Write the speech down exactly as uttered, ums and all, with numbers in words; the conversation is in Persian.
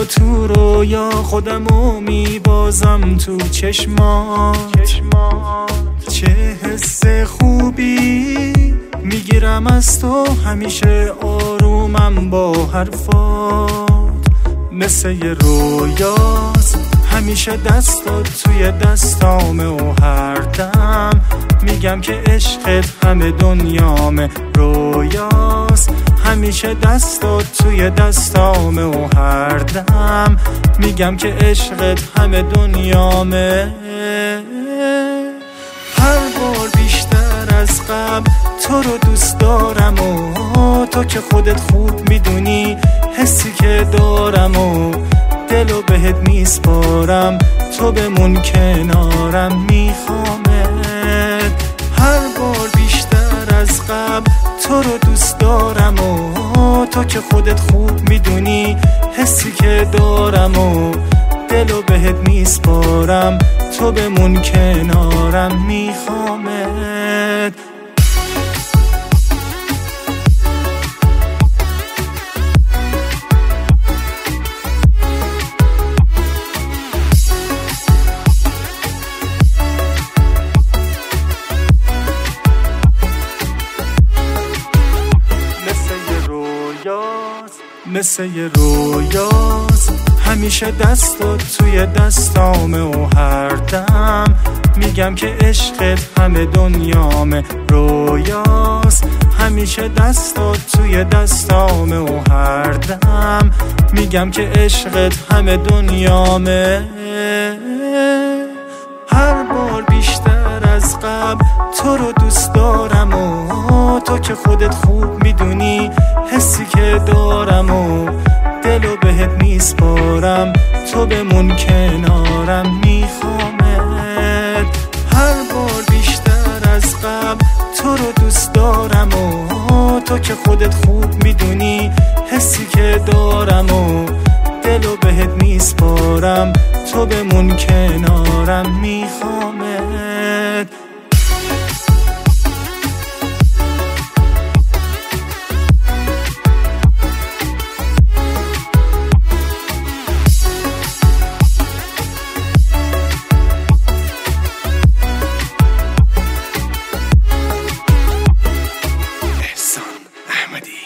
تو رویا خودمو میبازم تو چشمات. چه حس خوبی میگیرم از تو، همیشه آرومم با حرفات. مثل یه رویاست همیشه دستات توی دستامه و هر دم میگم که عشقت همه دنیامه. رویاست همیشه دستات توی دستامه و هر دم میگم که عشقت همه دنیامه. هر بار بیشتر از قبل تو رو دوست دارم و تو که خودت خوب میدونی حسی که دارم و دلو بهت میسپارم، تو بمون کنارم میخوامت. هر بار بیشتر از قبل تو رو دوست دارم و تو که خودت خوب میدونی حسی که دارم و دلو بهت میسپارم، تو بمون کنارم میخوامت. مثل یه رویاست همیشه دستات توی دستامه و هر دم میگم که عشقت همه دنیامه. رویاست همیشه دستات توی دستامه و هر دم میگم که عشقت همه دنیامه. هر بار بیشتر از قبل تو رو دوست دارم و تو که خودت خوب میدونی حسی که دارم و دلو بهت میسپارم، تو بمون کنارم میخوامت. هر بار بیشتر از قبل تو رو دوست دارم و تو که خودت خوب میدونی حسی که دارم و دلو بهت میسپارم، تو بمون کنارم میخوامت. احسان احمدی.